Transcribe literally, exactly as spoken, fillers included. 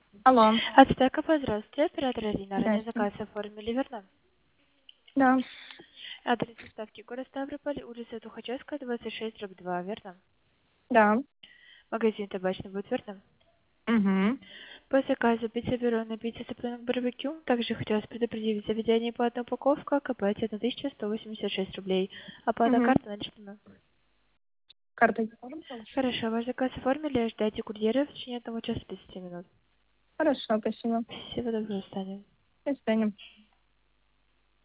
Алло. Ацтека, здравствуйте. Оператор Алина. Ранее Здрасте. заказ оформили, верно? Да. Адрес доставки город Ставрополь, улица Тухачевская, двадцать шесть, дробь два, верно? Да. Магазин табачный будет, верно? Угу. По заказу пицца пепперони, пицца цыпленок барбекю. Также хотелось предупредить заведение по одной упаковке, КП тысяча сто восемьдесят шесть рублей. Оплата Угу. карты наличными. Картой можем получить? Хорошо, ваш заказ оформили, ждайте курьера в течение одного часа тридцати минут. Хорошо, спасибо. Всего доброго, Таня. До свидания.